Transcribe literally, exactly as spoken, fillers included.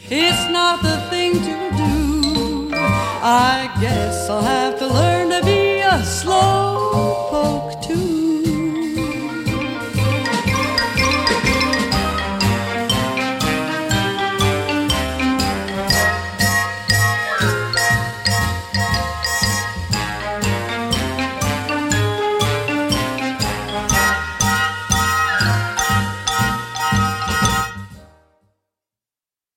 It's not the thing to do. I guess I'll have to learn to be a slow